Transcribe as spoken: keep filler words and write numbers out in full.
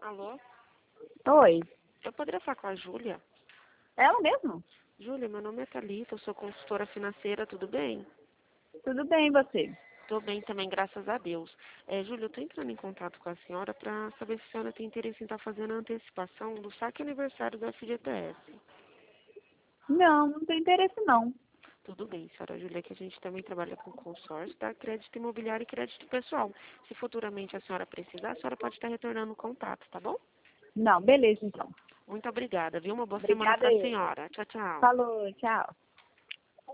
Alô? Oi, Eu poderia falar com a Júlia? ela mesmo? Júlia, meu nome é Thalita, eu sou consultora financeira, tudo bem? Tudo bem, e você? Tô bem também, graças a Deus. É, Júlia, eu tô entrando em contato com a senhora para saber se a senhora tem interesse em estar fazendo a antecipação do saque aniversário do F G T S. Não, não tem interesse não. Tudo bem, senhora Júlia, que a gente também trabalha com consórcio, tá? Crédito imobiliário e crédito pessoal. Se futuramente a senhora precisar, a senhora pode estar retornando o contato, tá bom? Não, beleza então. Muito obrigada, viu? Uma boa semana Obrigada para a eu. senhora. Tchau, tchau. Falou, tchau.